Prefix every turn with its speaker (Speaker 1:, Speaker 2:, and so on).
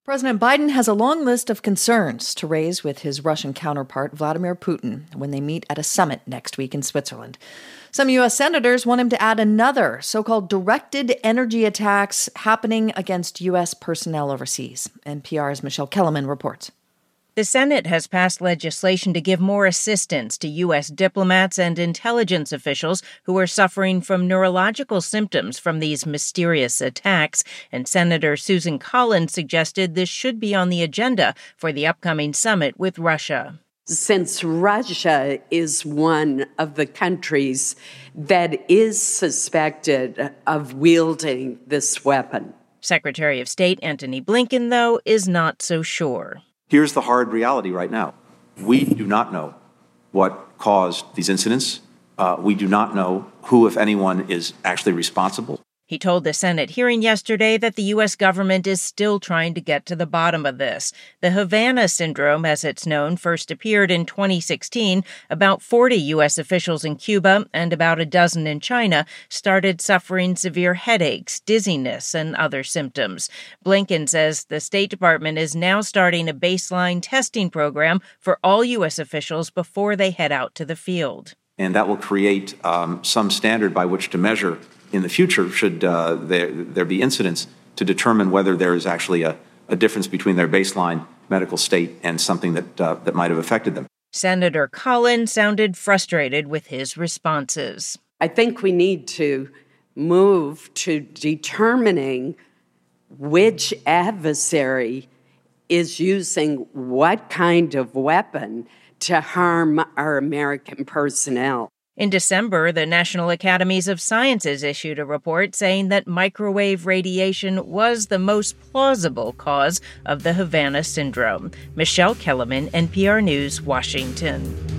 Speaker 1: President Biden has a long list of concerns to raise with his Russian counterpart, Vladimir Putin, when they meet at a summit next week in Switzerland. Some U.S. senators want him to add another so-called directed energy attacks happening against U.S. personnel overseas. NPR's Michelle Kellerman reports.
Speaker 2: The Senate has passed legislation to give more assistance to U.S. diplomats and intelligence officials who are suffering from neurological symptoms from these mysterious attacks, and Senator Susan Collins suggested this should be on the agenda for the upcoming summit with Russia.
Speaker 3: Since Russia is one of the countries that is suspected of wielding this weapon.
Speaker 2: Secretary of State Antony Blinken, though, is not so sure.
Speaker 4: Here's the hard reality right now. We do not know what caused these incidents. We do not know who, if anyone, is actually responsible.
Speaker 2: He told the Senate hearing yesterday that the U.S. government is still trying to get to the bottom of this. The Havana syndrome, as it's known, first appeared in 2016. About 40 U.S. officials in Cuba and about a dozen in China started suffering severe headaches, dizziness, and other symptoms. Blinken says the State Department is now starting a baseline testing program for all U.S. officials before they head out to the field.
Speaker 4: And that will create some standard by which to measure in the future, should there be incidents, to determine whether there is actually a difference between their baseline medical state and something that might have affected them.
Speaker 2: Senator Collins sounded frustrated with his responses.
Speaker 3: I think we need to move to determining which adversary is using what kind of weapon to harm our American personnel.
Speaker 2: In December, the National Academies of Sciences issued a report saying that microwave radiation was the most plausible cause of the Havana syndrome. Michelle Kellerman, NPR News, Washington.